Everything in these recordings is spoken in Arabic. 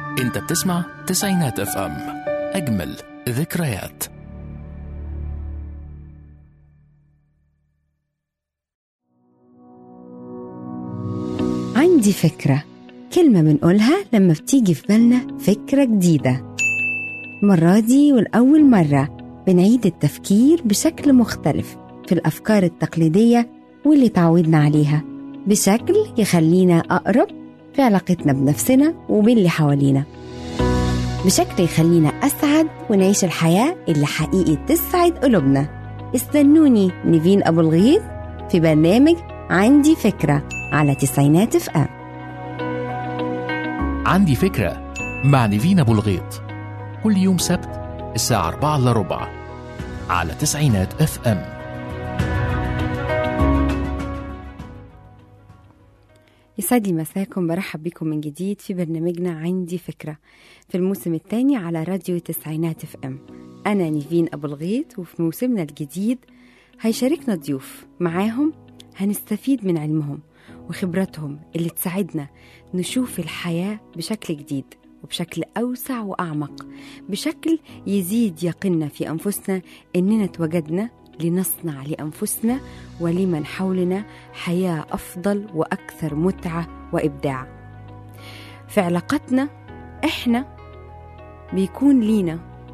انت بتسمع تسعينات اف ام، اجمل ذكريات. عندي فكرة، كلمة بنقولها لما بتيجي في بالنا فكرة جديدة. المرة دي والأول مرة بنعيد التفكير بشكل مختلف في الأفكار التقليدية واللي تعودنا عليها، بشكل يخلينا أقرب في علاقتنا بنفسنا وباللي حوالينا، بشكل يخلينا أسعد ونعيش الحياة اللي حقيقي تسعد قلوبنا. استنوني نيفين أبو الغيث في برنامج عندي فكرة على تسعينات اف ام. عندي فكرة مع نيفين أبو الغيط، كل يوم سبت الساعة 4:15 على تسعينات اف ام. يسعد لي مساكم، برحب بكم من جديد في برنامجنا عندي فكرة في الموسم الثاني على راديو تسعينات اف ام. أنا نيفين أبو الغيط، وفي موسمنا الجديد هيشاركنا ضيوف، معاهم هنستفيد من علمهم وخبراتهم اللي تساعدنا نشوف الحياة بشكل جديد وبشكل أوسع وأعمق، بشكل يزيد يقيننا في أنفسنا إننا توجدنا لنصنع لأنفسنا ولمن حولنا حياة أفضل وأكثر متعة وإبداع. في علاقتنا إحنا بيكون لينا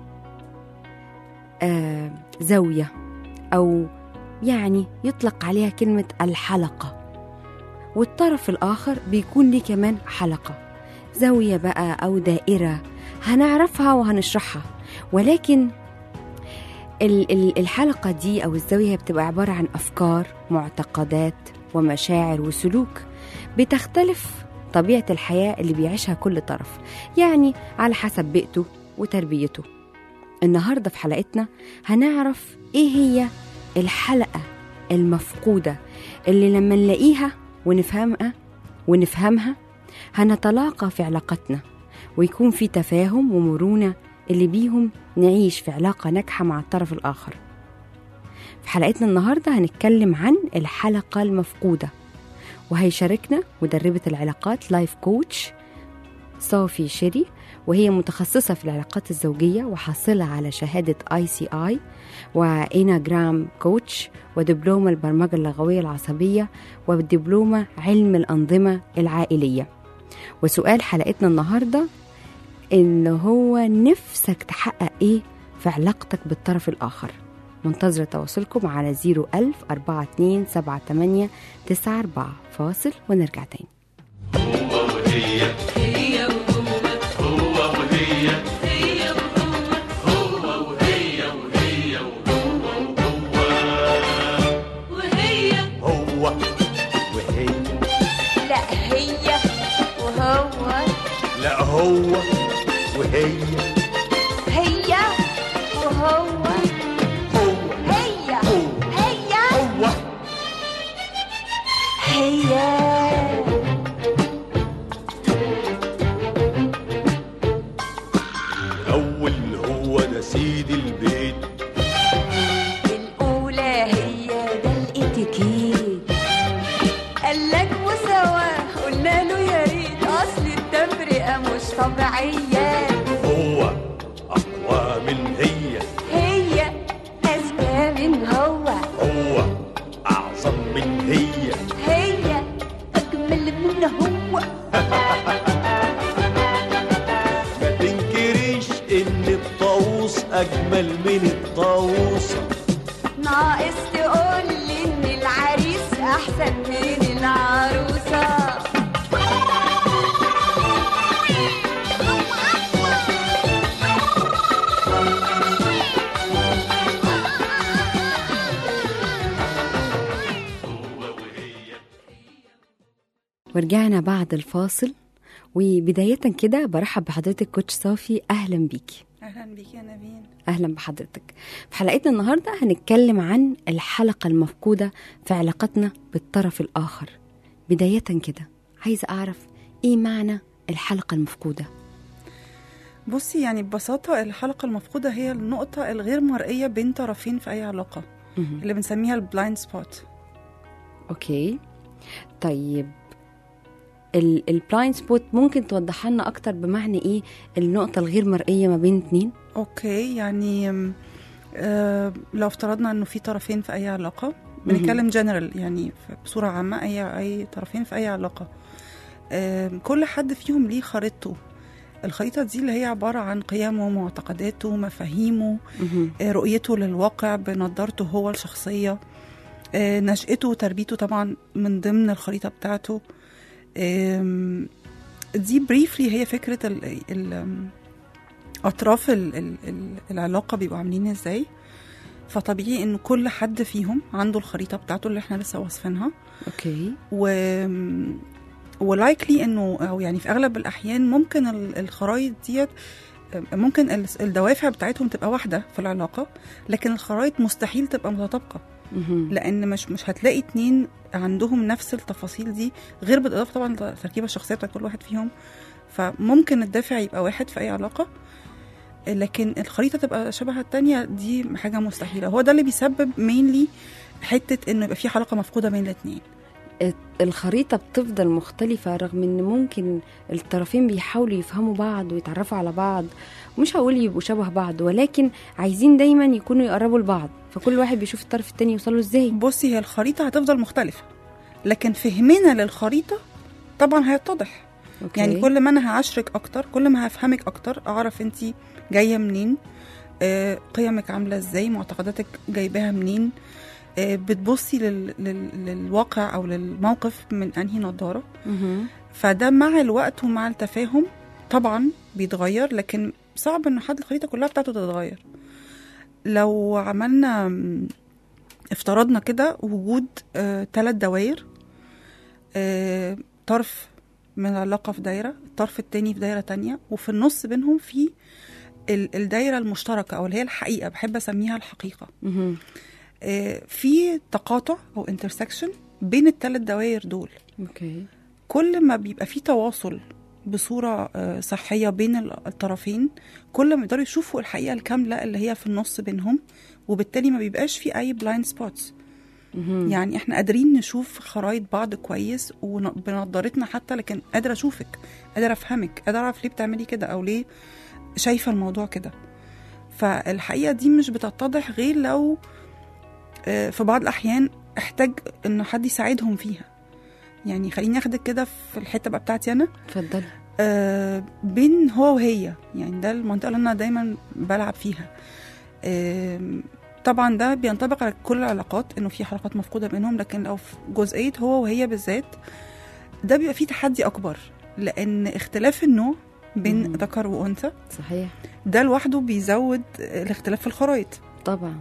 زاوية، أو يعني يطلق عليها كلمة الحلقة، والطرف الآخر بيكون ليه كمان حلقة، زاوية بقى أو دائرة هنعرفها وهنشرحها. ولكن الحلقة دي أو الزاوية بتبقى عبارة عن أفكار، معتقدات ومشاعر وسلوك بتختلف طبيعة الحياة اللي بيعيشها كل طرف، يعني على حسب بيئته وتربيته. النهاردة في حلقتنا هنعرف إيه هي الحلقة المفقودة اللي لما نلاقيها ونفهمها هنتلاقى في علاقتنا، ويكون في تفاهم ومرونة اللي بيهم نعيش في علاقة ناجحة مع الطرف الآخر. في حلقتنا النهاردة هنتكلم عن الحلقة المفقودة، وهيشاركنا مدربة العلاقات لايف كوتش صافي شيري، وهي متخصصة في العلاقات الزوجية وحاصلة على شهادة ICI وإناجرام كوتش ودبلومة البرمجة اللغوية العصبية ودبلومة علم الأنظمة العائلية. وسؤال حلقتنا النهاردة إن هو نفسك تحقق إيه في علاقتك بالطرف الآخر؟ منتظرة تواصلكم على 010427894. فاصل ونرجع تاني. هو وهي هي هو وهي هي هو وهي وهي وهي هو وهي لا هي وهو، لا هو وهي هي وهو، هو هي هي هو هي. الأول هو ده سيد البيت، الأولى هي ده الاتيكيت، قالك وسوا قلنا له يا ريت، أصل التفرقة مش طبيعية. هو أقوى من هي، هي أذكى من هو، هو أعظم من هي، هي أجمل من هو. ما تنكريش إن الطاووس أجمل من الطاووسة، ناقص تقول لي إن العريس أحسن من العروسة. ورجعنا بعد الفاصل، وبداية كده برحب بحضرتك كوتش صافي. أهلا بيكي. أهلا بك يا نبين. أهلا بحضرتك. في حلقتنا النهاردة هنتكلم عن الحلقة المفقودة في علاقتنا بالطرف الآخر. بداية كده عايزة أعرف إيه معنى الحلقة المفقودة؟ بصي، يعني ببساطة الحلقة المفقودة هي النقطة الغير مرئية بين طرفين في أي علاقة، اللي بنسميها البلايند سبوت. أوكي، طيب البلايند سبوت ممكن توضح لنا اكتر بمعنى ايه النقطه الغير مرئيه ما بين اتنين؟ اوكي، يعني لو افترضنا انه في طرفين في اي علاقه، بنتكلم جنرال يعني بصوره عامه، اي طرفين في اي علاقه، كل حد فيهم ليه خريطته. الخريطه دي اللي هي عباره عن قيمه ومعتقداته، مفاهيمه، رؤيته للواقع بنظرته هو الشخصيه، نشأته وتربيته طبعا من ضمن الخريطه بتاعته. دي بريفلي هي فكره اطراف العلاقه بيبقوا عاملين ازاي. فطبيعي انه كل حد فيهم عنده الخريطه بتاعته اللي احنا لسه واصفينها. اوكي. ولايكلي انه، او يعني في اغلب الاحيان ممكن الخرايط ديت، ممكن الدوافع بتاعتهم تبقى واحده في العلاقه، لكن الخرايط مستحيل تبقى متطابقه، لان مش هتلاقي اتنين عندهم نفس التفاصيل دي، غير بالاضافه طبعا للتركيبه الشخصيه بتاع كل واحد فيهم. فممكن الدافع يبقى واحد في اي علاقه، لكن الخريطه تبقى شبه التانية، دي حاجه مستحيله. هو ده اللي بيسبب مينلي حته انه يبقى في حلقه مفقوده بين الاثنين. الخريطة بتفضل مختلفة رغم ان ممكن الطرفين بيحاولوا يفهموا بعض ويتعرفوا على بعض، مش هقول يبقوا شبه بعض، ولكن عايزين دايما يكونوا يقربوا لبعض، فكل واحد بيشوف الطرف التاني يوصله ازاي. بصي، هي الخريطة هتفضل مختلفة، لكن فهمنا للخريطة طبعا هيتضح. أوكي. يعني كل ما انا هعشرك اكتر، كل ما هفهمك اكتر، اعرف انتي جاية منين، قيمك عاملة ازاي، معتقداتك جايباها منين، بتبصي للواقع او للموقف من انهي نظارة. فده مع الوقت ومع التفاهم طبعا بيتغير، لكن صعب انه حد الخريطة كلها بتاعته تتغير. لو عملنا افترضنا كده وجود 3 دوائر، طرف من العلاقة في دايرة، الطرف التاني في دايرة تانية، وفي النص بينهم في الدايرة المشتركة أو اللي هي الحقيقة، بحب أسميها الحقيقة. في تقاطع أو intersection بين ال3 دوائر دول. أوكي. كل ما بيبقى في تواصل بصورة صحية بين الطرفين، كل ما يقدروا يشوفوا الحقيقة الكاملة اللي هي في النص بينهم، وبالتالي ما بيبقاش في أي blind spots. يعني احنا قادرين نشوف خرايط بعض كويس وبنظرتنا حتى، لكن قادرة أشوفك، قادرة أفهمك، قادرة أعرف ليه بتعملي كده أو ليه شايفة الموضوع كده. فالحقيقة دي مش بتتضح غير لو في بعض الأحيان احتاج إنه حد يساعدهم فيها. يعني خليني أخدك كده في الحتة بقى بتاعتي أنا. اتفضل. بين هو وهي، يعني ده المنطقة اللي أنا دايما بلعب فيها. طبعا ده بينطبق على كل العلاقات، إنه في حلقات مفقودة بينهم، لكن لو في جزئية هو وهي بالذات ده بيبقى فيه تحدي أكبر، لأن اختلاف النوع بين ذكر وأنثى صحيح ده لوحده بيزود الاختلاف في الخرايط طبعا.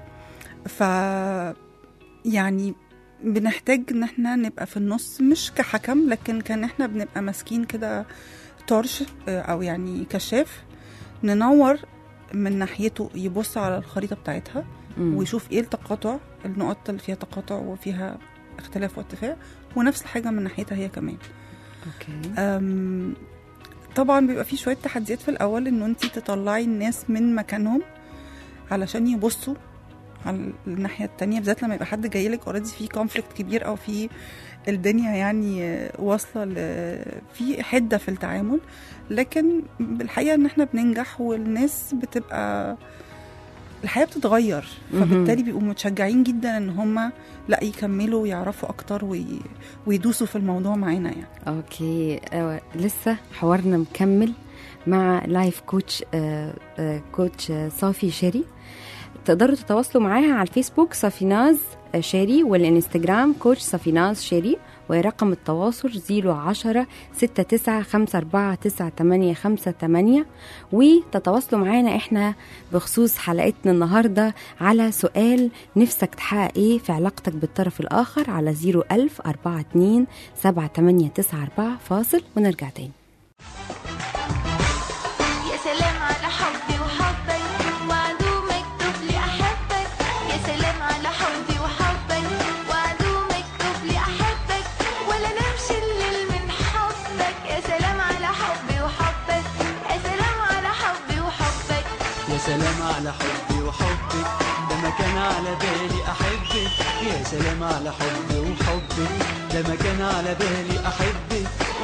يعني بنحتاج ان احنا نبقى في النص، مش كحكم، لكن كان احنا بنبقى ماسكين كده تورش او يعني كشاف، ننور من ناحيته، يبص على الخريطة بتاعتها ويشوف ايه التقاطع، النقط اللي فيها تقاطع وفيها اختلاف واتفاق، ونفس الحاجة من ناحيتها هي كمان. اوكي. طبعا بيبقى فيه شوية تحديات في الاول، انه انتي تطلعي الناس من مكانهم علشان يبصوا على الناحية التانية، بالذات لما يبقى حد جايلك اوريدي في كونفليكت كبير او في الدنيا يعني واصلة في حدة في التعامل. لكن بالحقيقة ان احنا بننجح، والناس بتبقى الحياة بتتغير، فبالتالي بيبقوا متشجعين جدا ان هم لا يكملوا ويعرفوا اكتر ويدوسوا في الموضوع معانا يعني. اوكي. لسه حوارنا مكمل مع لايف كوتش كوتش صافي شيري. تقدروا تتواصلوا معاها على الفيسبوك صافيناز شيري، والانستجرام كوتش صافيناز شيري، ورقم التواصل 010-6954-9858. وتتواصلوا معانا احنا بخصوص حلقتنا النهاردة على سؤال نفسك تحقق ايه في علاقتك بالطرف الآخر على 010427894. فاصل ونرجع تاني. يا سلام على حبي وحبك، وعدو مكتوب لي أحبك. يا سلام على حبي وحبك، وعدو مكتوب لي أحبك. ولا نمشي الليل من حبك. يا سلام على حبي وحبك، يا سلام على حبي وحبك. يا سلام على حبي وحبك، ده ما كان على بالي أحبك. يا سلام على حبي وحبك، ده ما كان على بالي أحبك.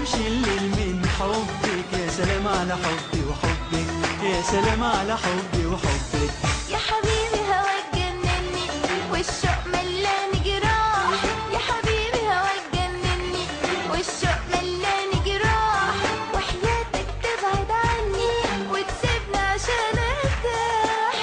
بنامش الليل من حبك. يا سلام على حبي وحبك، يا سلام على حبي وحبك. يا حبيبي هواك جنني والشوق ملان جراح. يا حبيبي هواك جنني والشوق ملان جراح. وحياتك تبعد عني وتسيبني عشان ارتاح.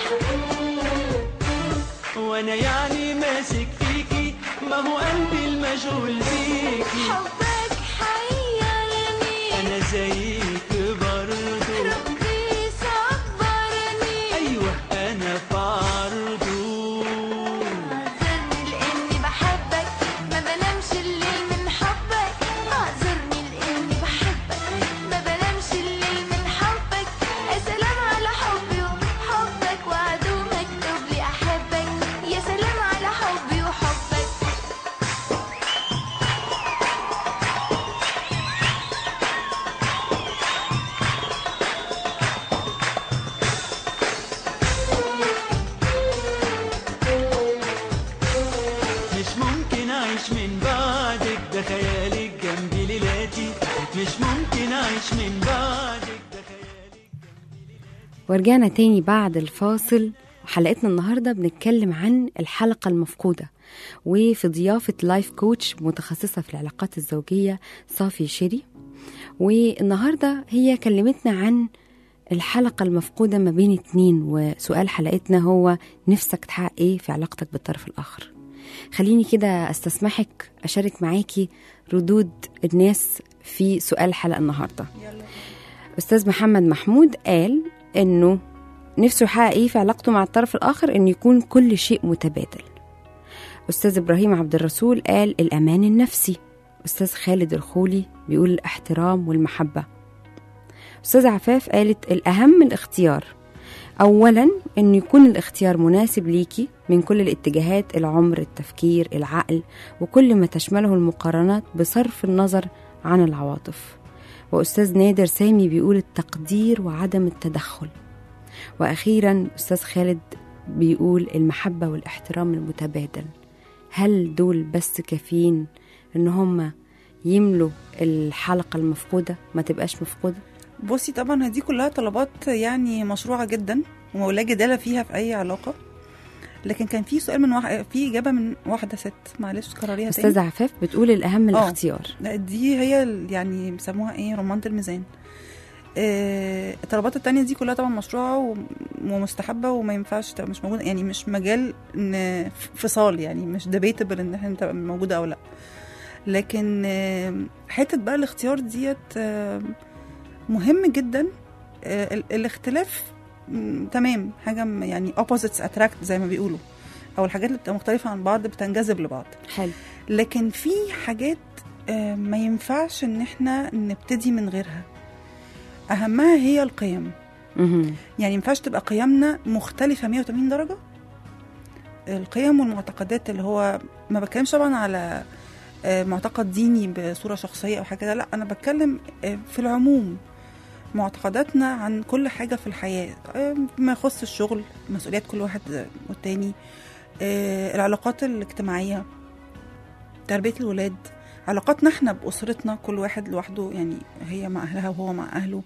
وانا يعني ماسك فيكي، ما هو قلبي المشغول بيكي. حبك حيرني انا زيك برضو، ربي صبرني. ايوه انا في عرضه. اعذرني لاني بحبك، ما بنامش الليل من حبك. اعذرني لاني بحبك، ما بنامش الليل من حبك. يا سلام على حبي وحبك، وعدو مكتوب لي احبك. يا سلام على حبي وحبك. مش ممكن اعيش من بعدك، ده خيالك جنبي ليلاتي. مش ممكن اعيش من بعدك، ده خيالك. ورجعنا تاني بعد الفاصل. وحلقتنا النهاردة بنتكلم عن الحلقة المفقودة، وفي ضيافة لايف كوتش متخصصة في العلاقات الزوجية صافي شيري. والنهاردة هي كلمتنا عن الحلقة المفقودة ما بين اتنين، وسؤال حلقتنا هو نفسك تحقق ايه في علاقتك بالطرف الآخر. خليني كده استسمحك أشارك معاكي ردود الناس في سؤال الحلقة النهاردة. أستاذ محمد محمود قال إنه نفسه يحقق ايه في علاقته مع الطرف الآخر، إنه يكون كل شيء متبادل. أستاذ إبراهيم عبد الرسول قال الأمان النفسي. أستاذ خالد الخولي بيقول الاحترام والمحبة. أستاذ عفاف قالت الأهم الاختيار. أولا إنه يكون الاختيار مناسب ليكي من كل الاتجاهات، العمر، التفكير، العقل، وكل ما تشمله المقارنات بصرف النظر عن العواطف. وأستاذ نادر سامي بيقول التقدير وعدم التدخل. وأخيرا أستاذ خالد بيقول المحبة والاحترام المتبادل. هل دول بس كافيين إن هم يملوا الحلقة المفقودة ما تبقاش مفقودة؟ بصي طبعا دي كلها طلبات يعني مشروعة جدا ولا جدالة فيها في أي علاقة. لكن كان في سؤال في إجابة من واحدة ست، معلش كرريها تاني. أستاذ عفاف بتقول الأهم الاختيار. دي هي يعني بيسموها إيه، رمانة الميزان. الطلبات التانية دي كلها طبعا مشروعة ومستحبة وما ينفعش تبقى مش موجودة، يعني مش مجال فصال، يعني مش ديبيتبل ان احنا تبقى موجودة او لا. لكن حتة بقى الاختيار ديت مهم جدا. الاختلاف تمام، حاجة يعني opposites attract زي ما بيقولوا، او الحاجات اللي بتبقى مختلفة عن بعض بتنجذب لبعض. حلو. لكن في حاجات ما ينفعش ان احنا نبتدي من غيرها. أهمها هي القيم. يعني ينفعش تبقى قيمنا مختلفة 180 درجة. القيم والمعتقدات اللي هو ما بتكلمش طبعا على معتقد ديني بصورة شخصية أو حاجة كده، لا أنا بتكلم في العموم معتقداتنا عن كل حاجة في الحياة، ما يخص الشغل، مسؤوليات كل واحد والتاني، العلاقات الاجتماعية، تربية الولاد، علاقاتنا احنا بأسرتنا كل واحد لوحده، يعني هي مع أهلها وهو مع أهله.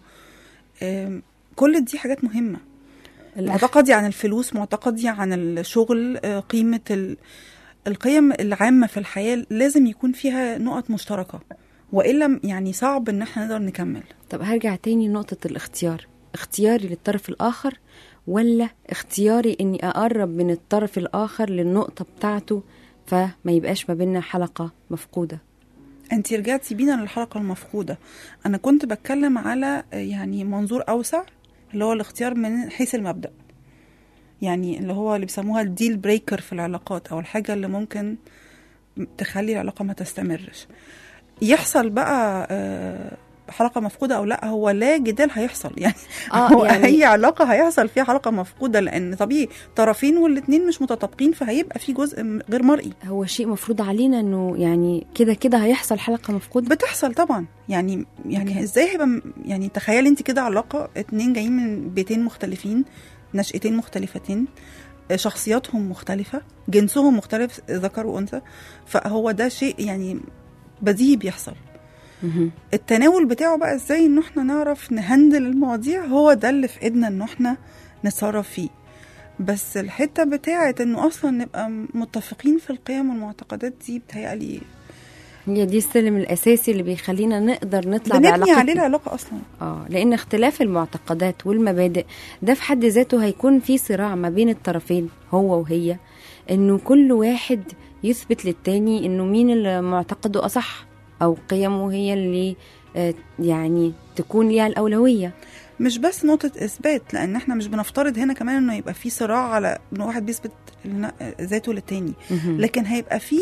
كل دي حاجات مهمة. معتقدي عن الفلوس، معتقدي عن الشغل، قيمة القيم العامة في الحياة لازم يكون فيها نقط مشتركة، وإلا يعني صعب إن احنا نقدر نكمل. طب هرجع تاني نقطة الاختيار. اختياري للطرف الآخر ولا اختياري إني أقرب من الطرف الآخر للنقطة بتاعته فما يبقاش ما بيننا حلقة مفقودة؟ انتي رجعتي بينا للحلقة المفقودة. أنا كنت بتكلم على يعني منظور أوسع، اللي هو الاختيار من حيث المبدأ، يعني اللي هو اللي بيسموها الديل بريكر في العلاقات، أو الحاجة اللي ممكن تخلي العلاقة ما تستمرش. يحصل بقى حلقة مفقودة أو لا، هو لا جدال هيحصل يعني. هو يعني أي علاقة هيحصل فيها حلقة مفقودة، لأن طبيعي طرفين والاتنين مش متطابقين، فهيبقى في جزء غير مرئي. هو شيء مفروض علينا إنه يعني كده هيحصل حلقة مفقودة. بتحصل طبعا، يعني إزاي هيبقى، يعني تخيلي انت كده علاقة اتنين جايين من بيتين مختلفين، نشأتين مختلفتين، شخصياتهم مختلفة، جنسهم مختلف ذكر وأنثى، فهو ده شيء يعني بديهي بيحصل. التناول بتاعه بقى ازاي انه احنا نعرف نهندل المواضيع، هو ده اللي في ايدنا انه احنا نتصرف فيه. بس الحتة بتاعة انه اصلا نبقى متفقين في القيم والمعتقدات دي بتهيألي هي دي السلم الاساسي اللي بيخلينا نقدر نطلع بنبني بعلاقتنا عليه العلاقة اصلا. لان اختلاف المعتقدات والمبادئ ده في حد ذاته هيكون في صراع ما بين الطرفين هو وهي، انه كل واحد يثبت للتاني انه مين اللي معتقده اصح او قيمه هي اللي يعني تكون ليها الاولويه. مش بس نقطة إثبات، لأن احنا مش بنفترض هنا كمان إنه يبقى في صراع على إنه واحد بيثبت ذاته للتاني، لكن هيبقى في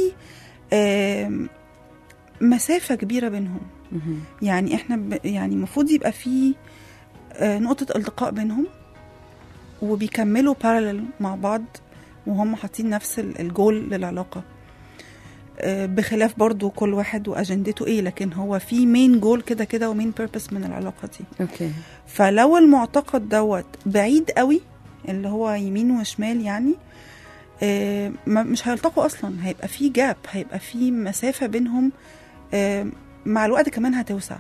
مسافة كبيرة بينهم. يعني احنا يعني المفروض يبقى في نقطة التقاء بينهم وبيكملوا بارالل مع بعض وهم حاطين نفس الجول للعلاقة، بخلاف برضو كل واحد وأجندته ايه، لكن هو في مين جول كده كده ومين بيربس من العلاقة دي. اوكي. فلو المعتقد دوت بعيد قوي اللي هو يمين وشمال يعني مش هيلتقوا اصلا، هيبقى في جاب، هيبقى في مسافة بينهم، مع الوقت كمان هتوسع.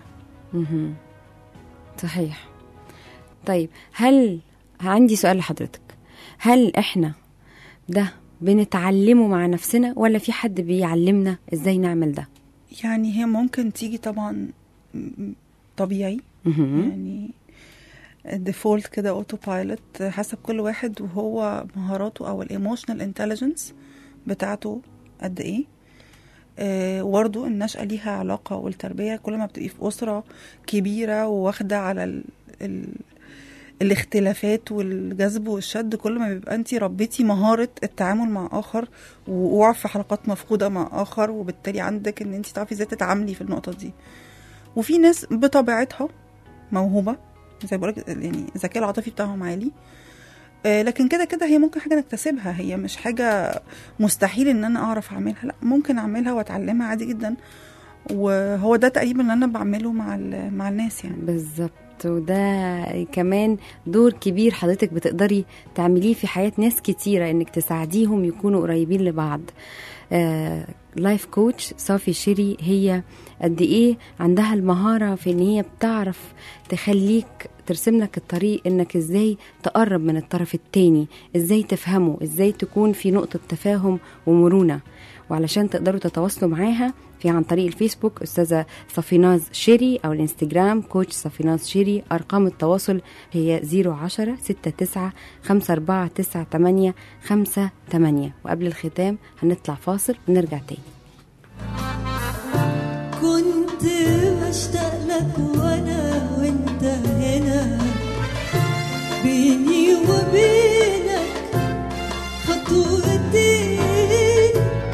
صحيح. طيب عندي سؤال لحضرتك، هل احنا ده بنتعلمه مع نفسنا ولا في حد بيعلمنا ازاي نعمل ده؟ يعني هي ممكن تيجي طبعا طبيعي، يعني الديفولت كده اوتو بايلوت حسب كل واحد وهو مهاراته او الايموشنال انتليجنس بتاعته قد ايه. وبرضو النشأة ليها علاقة، والتربية كل ما بتبقي في أسرة كبيرة وواخدة على الاختلافات والجذب والشد، كل ما بيبقى انتي ربيتي مهارة التعامل مع آخر ووقوع في حلقات مفقودة مع آخر، وبالتالي عندك ان انتي تعرفي ازاي تتعاملي في النقطة دي. وفي ناس بطبيعتها موهوبة زي بقولك، يعني الذكاء العاطفي بتاعهم عالي، لكن كده كده هي ممكن حاجة نكتسبها، هي مش حاجة مستحيل ان انا اعرف اعملها، لا ممكن اعملها واتعلمها عادي جدا. وهو ده تقريبا اللي انا بعمله مع الناس يعني. بالظبط. وده كمان دور كبير حضرتك بتقدري تعمليه في حياة ناس كتيرة، انك تساعديهم يكونوا قريبين لبعض. لايف كوتش صافي شيري هي قد ايه عندها المهارة في ان هي بتعرف تخليك ترسم لك الطريق انك ازاي تقرب من الطرف التاني، ازاي تفهمه، ازاي تكون في نقطة تفاهم ومرونة. وعلشان تقدروا تتواصلوا معاها في عن طريق الفيسبوك أستاذة صفيناز شيري، أو الانستجرام كوتش صفيناز شيري. أرقام التواصل هي 010-69-54-98-58. وقبل الختام هنطلع فاصل ونرجع تاني. كنت بشتاق لك وانا وانت هنا، بيني وبينك خطوتين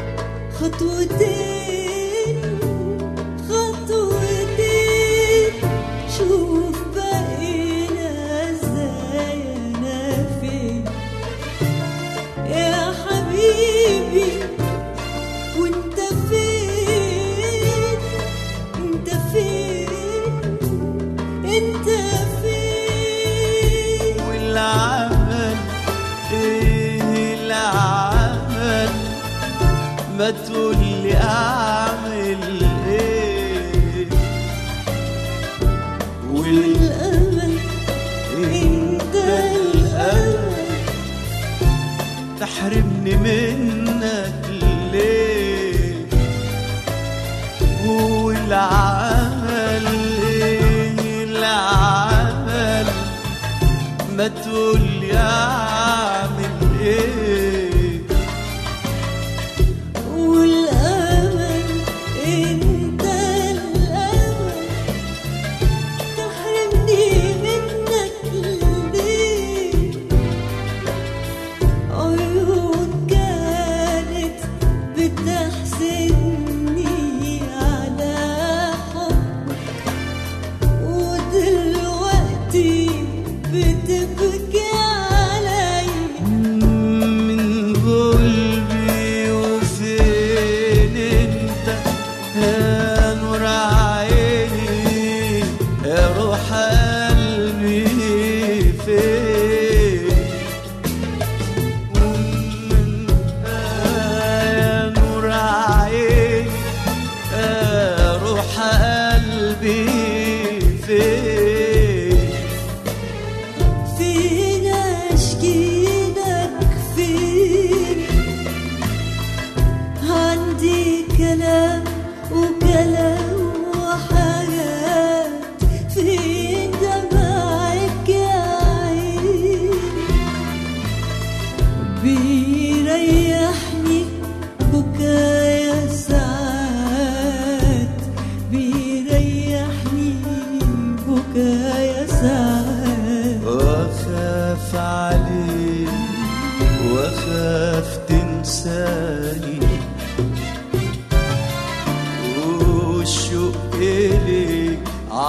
خطوتين خطوتين، شوف بقينا ازاي انا فين يا حبيبي، وانت فين انت فين انت فين. والعمل ايه العمل، ما تقولي اعمل ايه، والامل انت الامل، تحرمني منك ليه. والعمل ايه العمل، ما تقولي اعمل ايه، والامل انت الامل، تحرمني منك ليه. عيون كانت بتحسدني على حبك، ودلوقتي بتبكي على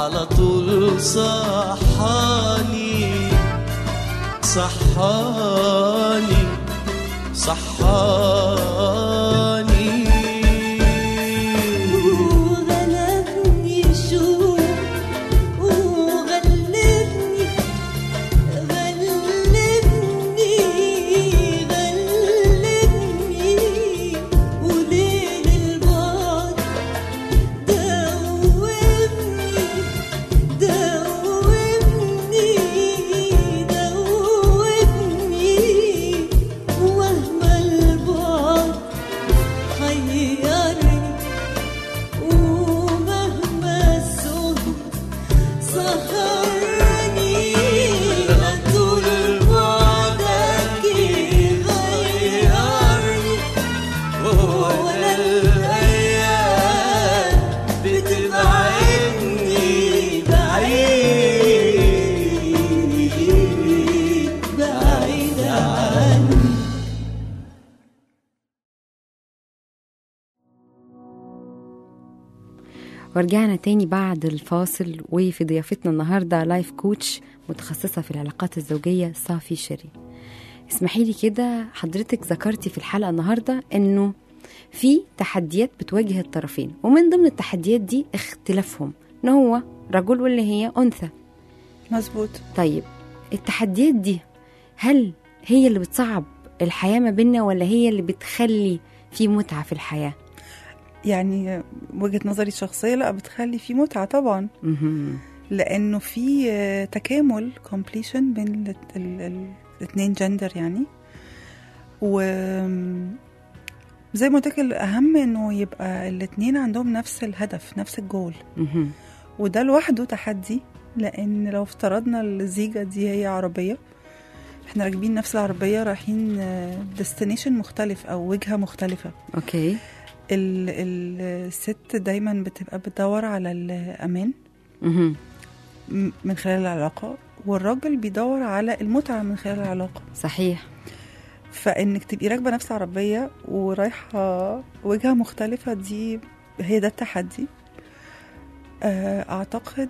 على طول صحاني صحاني صحاني وغلبني شوق وغلبني غلبني وليل البعد دوبني ومهما البعد حيرني ومهما السهر سهرني طول بعدك يغيرني ولا الأيام بتبعدني بعيد عني. ورجعنا تاني بعد الفاصل، وفي ضيافتنا النهاردة لايف كوتش متخصصة في العلاقات الزوجية صافي شيري. اسمحي لي كده، حضرتك ذكرتي في الحلقة النهاردة انه في تحديات بتواجه الطرفين، ومن ضمن التحديات دي اختلافهم، ان هو رجل واللي هي انثى. مظبوط. طيب التحديات دي هل هي اللي بتصعب الحياة ما بيننا، ولا هي اللي بتخلي في متعة في الحياة؟ يعني وجهة نظري الشخصية لا، بتخلي في متعة طبعا، لأنه في تكامل completion بين الاثنين جندر يعني. وزي ما قلت لك الأهم إنه يبقى الاثنين عندهم نفس الهدف، نفس الجول. وده لوحده تحدي، لأن لو افترضنا الزيجة دي هي عربية، احنا راكبين نفس العربية رايحين destination مختلف أو وجهة مختلفة. اوكي. الست دايما بتبقى بتدور على الأمان من خلال العلاقة، والراجل بيدور على المتعة من خلال العلاقة. صحيح. فإنك تبقي راكبة نفس العربية ورايحة وجهة مختلفة، دي هي ده التحدي. أعتقد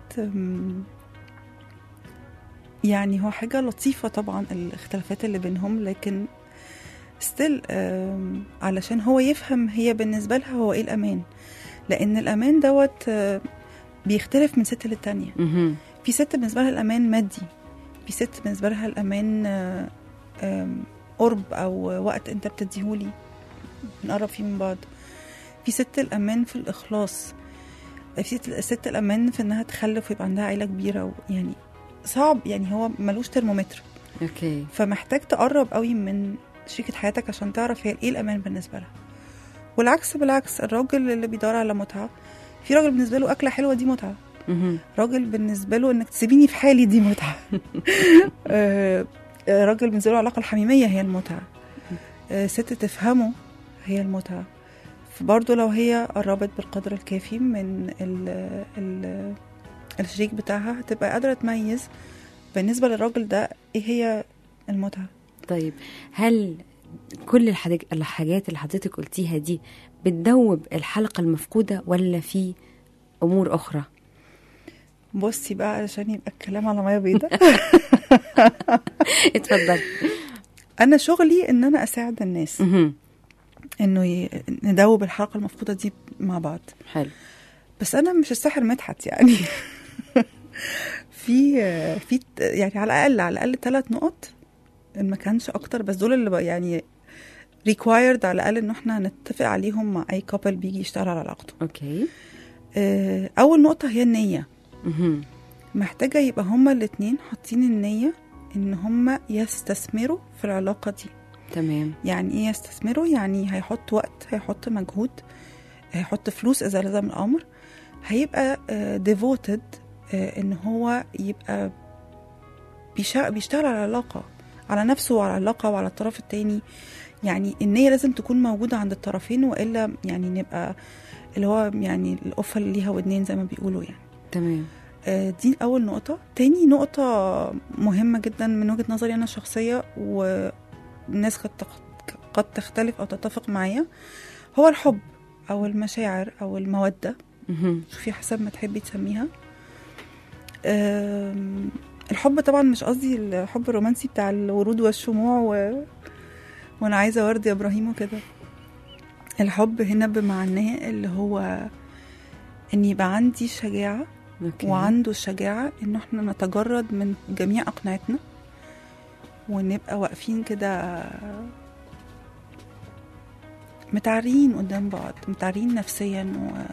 يعني هو حاجة لطيفة طبعا الاختلافات اللي بينهم، لكن ستيل علشان هو يفهم هي بالنسبة لها هو ايه الأمان، لأن الأمان دوت بيختلف من ست للتانية. في ست بالنسبة لها الأمان مادي، في ست بالنسبة لها الأمان قرب أو وقت أنت بتديهولي بنقرب فيه من بعض. في ست الأمان في الإخلاص، في ست الأمان في إنها تخلف ويبقى عندها عيلة كبيرة. يعني صعب، يعني هو ملوش ترمومتر. اوكي. فمحتاج تقرب قوي من شريكة حياتك عشان تعرف هي ايه الأمان بالنسبة لها. والعكس بالعكس، الراجل اللي بيدور على متعة، في راجل بالنسبة له أكلة حلوة دي متعة، راجل بالنسبة له إنك تسيبيني في حالي دي متعة. راجل بالنسبة له العلاقة الحميمية هي المتعة، ست تفهمه هي المتعة. فبرضه لو هي قربت بالقدر الكافي من الشريك بتاعها، هتبقى قادرة تميز بالنسبة للراجل ده ايه هي المتعة. طيب هل كل الحاجات اللي حضرتك قلتيها دي بتدوب الحلقة المفقودة، ولا في أمور أخرى؟ بصي بقى علشان يبقى الكلام على مية بيضة. اتفضل. أنا شغلي إن أنا أساعد الناس إنه ندوب الحلقة المفقودة دي مع بعض. حلو. بس أنا مش الساحر مدحت يعني. في يعني على الأقل 3 نقط إن ما كانش أكتر، بس دول اللي بقى يعني required على الأقل إنه إحنا نتفق عليهم مع أي كابل بيجي يشتغل على علاقته. أوكي. أول نقطة هي النية. محتاجة يبقى هما الاتنين حاطين النية إن هما يستثمروا في العلاقة دي. تمام. يعني إيه يستثمروا؟ يعني هيحط وقت، هيحط مجهود، هيحط فلوس إذا لزم الأمر، هيبقى devoted إن هو يبقى بيشتغل على العلاقة، على نفسه وعلى العلاقة وعلى الطرف التاني. يعني النية لازم تكون موجودة عند الطرفين، وإلا يعني نبقى اللي هو يعني القفة اللي ليها ودنين زي ما بيقولوا يعني. تمام. دي أول نقطة. تاني نقطة مهمة جدا من وجهة نظري أنا الشخصية، والناس قد تختلف أو تتفق معايا، هو الحب أو المشاعر أو المودة، شوفي حسب ما تحبي تسميها. الحب طبعا مش قصدي الحب الرومانسي بتاع الورود والشموع وانا عايزه ورد يا ابراهيم وكده. الحب هنا بمعناه اللي هو ان يبقى عندي شجاعه وعنده الشجاعه ان احنا نتجرد من جميع اقنعتنا ونبقى واقفين كده متعرين قدام بعض، متعرين نفسيا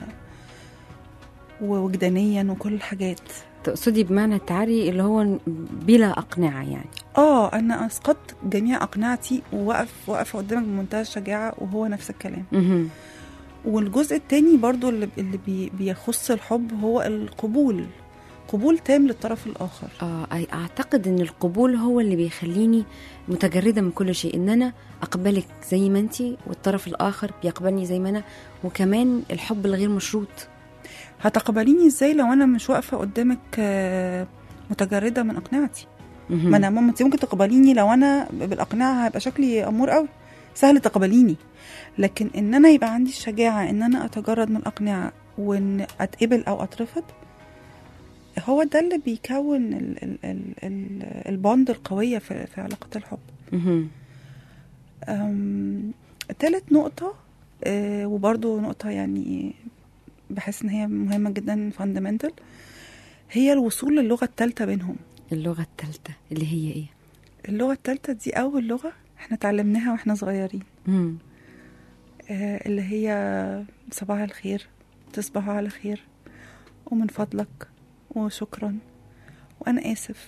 ووجدانيا وكل الحاجات. تقصدي بمعنى التعري اللي هو بلا أقنعة يعني؟ انا اسقطت جميع اقنعتي وواقفه قدامك بمنتهى الشجاعه، وهو نفس الكلام. والجزء التاني برضو اللي بيخص الحب هو القبول، قبول تام للطرف الآخر. أعتقد أن القبول هو اللي بيخليني متجردة من كل شيء، أن أنا أقبلك زي ما أنتي والطرف الآخر بيقبلني زي ما أنا، وكمان الحب الغير مشروط. هتقبليني إزاي لو أنا مش واقفة قدامك متجردة من أقنعتي؟ ما أنا ممكن تقبليني لو أنا بالأقنعة هيبقى شكلي أمور قوي، سهل تقبليني. لكن إن أنا يبقى عندي الشجاعة إن أنا أتجرد من الأقنعة وإن أتقبل أو أترفض، هو ده اللي بيكون البوند القوية في علاقة الحب. تالت نقطة وبرضو نقطة يعني بحس إن هي مهمة جدا fundamental، هي الوصول للغة الثالثة بينهم. اللغة الثالثة اللي هي إيه؟ اللغة الثالثة دي أول لغة إحنا تعلمناها وإحنا صغيرين، اللي هي صباح الخير، تصبحوا على خير، ومن فضلك، وشكرا، وأنا آسف،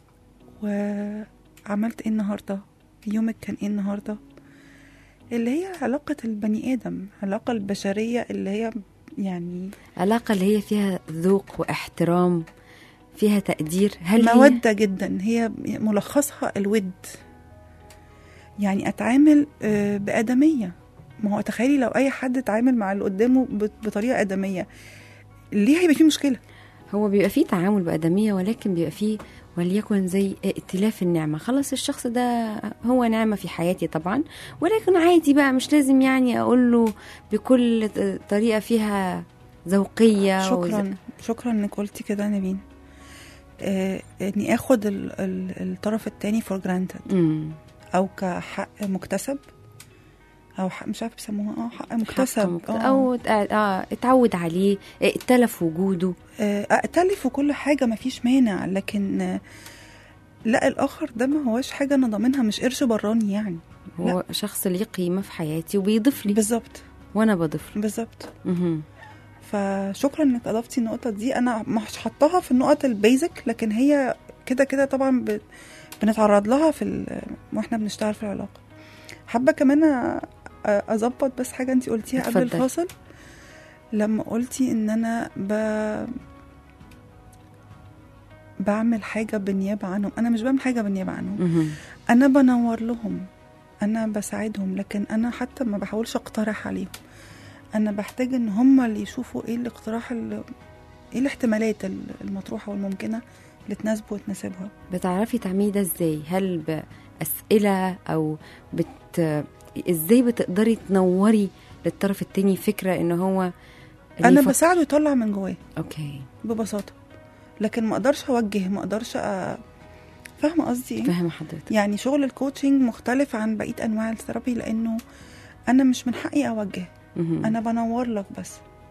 وعملت إيه النهاردة، يومك كان إيه النهاردة، اللي هي علاقة البني آدم، علاقة البشرية اللي هي يعني علاقة اللي هي فيها ذوق واحترام، فيها تقدير. هل مودة جدا، هي ملخصها الود، يعني أتعامل بآدمية. ما هو تخيلي لو أي حد اتعامل مع اللي قدامه بطريقة آدمية، ليه هيبقى فيه مشكلة؟ هو بيبقى فيه تعامل بآدمية، ولكن بيبقى فيه وليكن زي ائتلاف النعمة. خلاص الشخص ده هو نعمة في حياتي طبعا، ولكن عادي بقى، مش لازم يعني أقول له بكل طريقة فيها ذوقية. شكرا انك قلتي كده نبين. اني اخد الطرف التاني for granted او كحق مكتسب، او حق مش عارفه بيسموها حق مكتسب، او اتعود عليه، ائتلف وجوده، ائتلف وكل حاجه ما فيش مانع. لكن لا، الاخر ده ما هوش حاجه انا ضامنها، مش قرش براني يعني، هو لا. شخص ليه قيمه في حياتي وبيضيف لي بالظبط، وانا بضيف له بالظبط. فشكرا انك اضفتي النقطه دي، انا مش حطاها في النقط البيزك، لكن هي كده كده طبعا بنتعرض لها واحنا بنشتغل في العلاقه. حابه كمان اظبط بس حاجه انتي قلتيها قبل الفاصل، لما قلتي ان انا بعمل حاجه بالنيابه عنهم. انا مش بعمل حاجه بالنيابه عنهم، انا بنور لهم، انا بساعدهم، لكن انا حتى ما بحاولش اقترح عليهم. انا بحتاج ان هم اللي يشوفوا ايه الاقتراح، ايه الاحتمالات المطروحه والممكنه اللي تناسبه وتناسبها. بتعرفي تعملي ده ازاي؟ هل بأسئلة او ازاي بتقدري تنوري للطرف التاني فكرة ان هو انا بساعده يطلع من جواه. اوكي، ببساطة. لكن ما اقدرش اوجه، ما اقدرش فاهمة قصدي ايه؟ فاهمة حضرتك. يعني شغل الكوتشنج مختلف عن بقية انواع الثيرابي، لانه انا مش من حقي اوجه، انا بنور لك بس.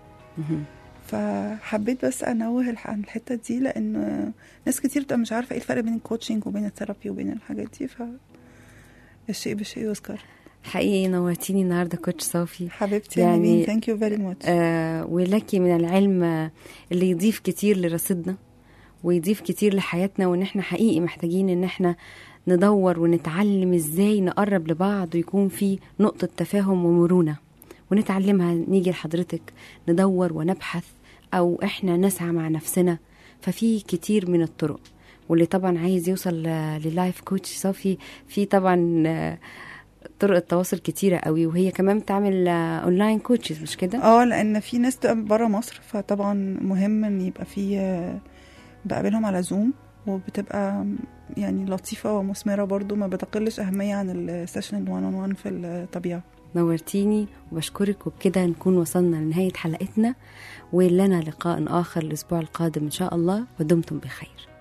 فحبيت بس انوه عن الحتة دي، لان ناس كتير بتبقى مش عارفة ايه الفرق بين الكوتشنج وبين الثيرابي وبين الحاجات دي، الشيء بالشيء يذكر. حقيقي نورتيني النهارده كوتش صافي حبيبتي يعني ثانك يو فيري ماتش. ولكي من العلم اللي يضيف كتير لرصيدنا ويضيف كتير لحياتنا، وان احنا حقيقي محتاجين ان احنا ندور ونتعلم ازاي نقرب لبعض ويكون في نقطة تفاهم ومرونة، ونتعلمها. نيجي لحضرتك ندور ونبحث، او احنا نسعى مع نفسنا. ففي كتير من الطرق، واللي طبعا عايز يوصل للايف كوتش صافي في طبعا طرق التواصل كتيرة قوي، وهي كمان بتعمل اونلاين كوتشز، مش كده؟ لان في ناس تبقى برا مصر، فطبعا مهم ان يبقى في بقابلهم على زوم، وبتبقى يعني لطيفة ومثمرة برضو، ما بتقلش أهمية عن السيشن الوان اون وان في الطبيعة. نورتيني وبشكرك، وبكده نكون وصلنا لنهاية حلقتنا، ولنا لقاء آخر الأسبوع القادم إن شاء الله، ودمتم بخير.